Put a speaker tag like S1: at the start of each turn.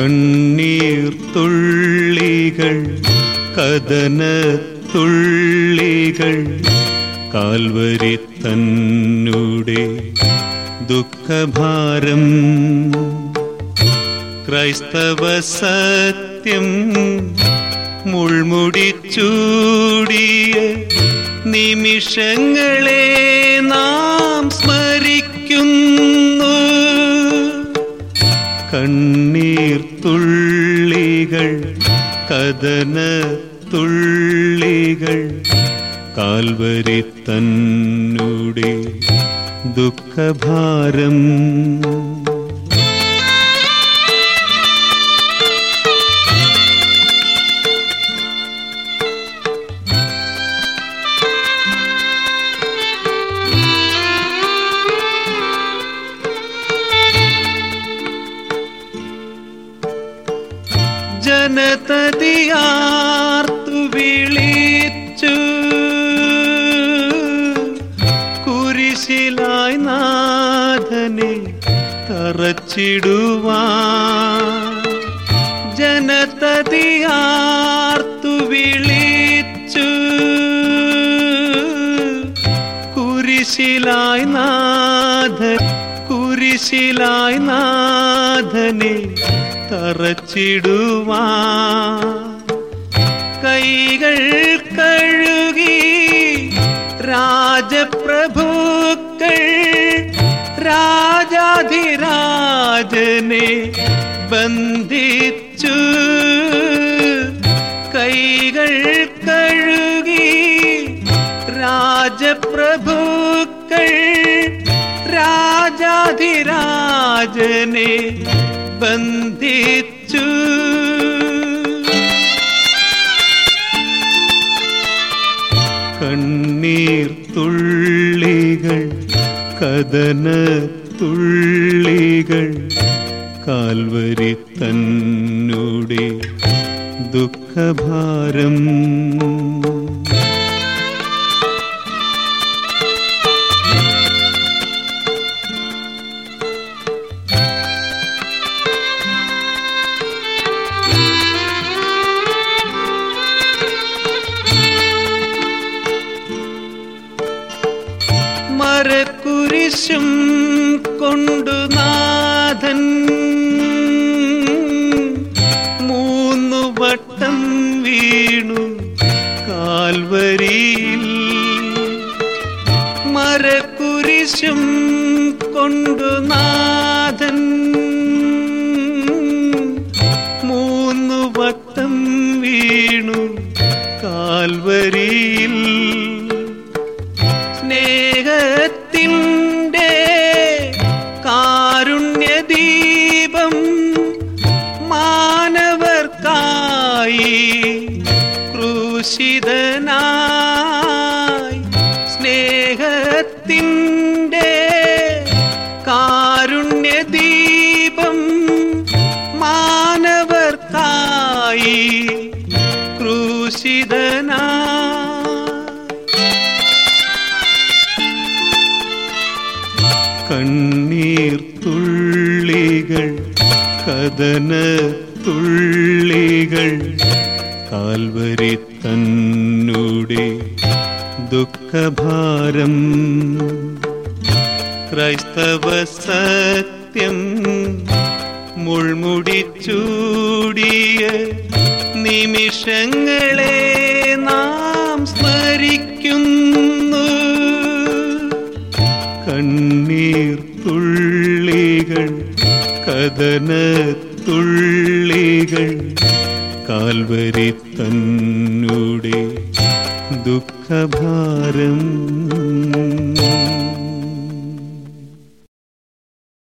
S1: കണ്ണീർ തുള്ളികൾ കഥനത്തുള്ളികൾ കാൽവരി തന്നുടെ ദുഃഖഭാരം ക്രൈസ്തവ സത്യം മുൾമുടി ചൂടിയ നിമിഷങ്ങളെ നാം സ്മരിക്കുന്നു. കണ്ണീർ തുള്ളികൾ കഥനത്തുള്ളികൾ കാൽവരി തന്നുടെ ദുഃഖഭാരം ജനതതിയാർത്തു വിളിച്ചു കുരിശിലായി നാഥനെ തറച്ചിടുവാൻ. ജനതതിയാർത്തു വിളിച്ചു കുരിശിലായി നാഥനെ തറച്ചിടുവാൻ. കൈകൾ കഴുകി രാജപ്രഭുക്കൾ രാജാധിരാജനെ ബന്ധിച്ചു. കൈകൾ കഴുകി രാജപ്രഭുക്കൾ രാജാധിരാജനെ ബന്ധിച്ചു. കണ്ണീർ തുള്ളികൾ കഥനത്തുള്ളികൾ കാൽവരി തന്നുടെ ദുഃഖഭാരം മരക്കുരിശും കൊണ്ടു നാഥൻ 3 വട്ടം വീണു കാൽവരിയിൽ. മരക്കുരിശും കൊണ്ടു നാഥൻ 3 വട്ടം വീണു കാൽവരിയിൽ. സ്നേഹത്തിൻ്റെ കാരുണ്യദീപം മാനവർക്കായി ക്രൂശിതനായി. സ്നേഹത്തിൻ്റെ കാരുണ്യദീപം മാനവർക്കായി ക്രൂശിതനായി. കണ്ണീർ തുള്ളികൾ കഥനത്തുള്ളികൾ കാൽവരി തന്നുടെ ദുഃഖഭാരം ക്രൈസ്തവ സത്യം മുൾമുടി ചൂടിയ നിമിഷങ്ങളെ നാം സ്മരിക്കുന്നു. കണ്ണീർ തുള്ളികൾ കഥനത്തുള്ളികൾ കാൽവരി തന്നുടെ ദുഃഖഭാരം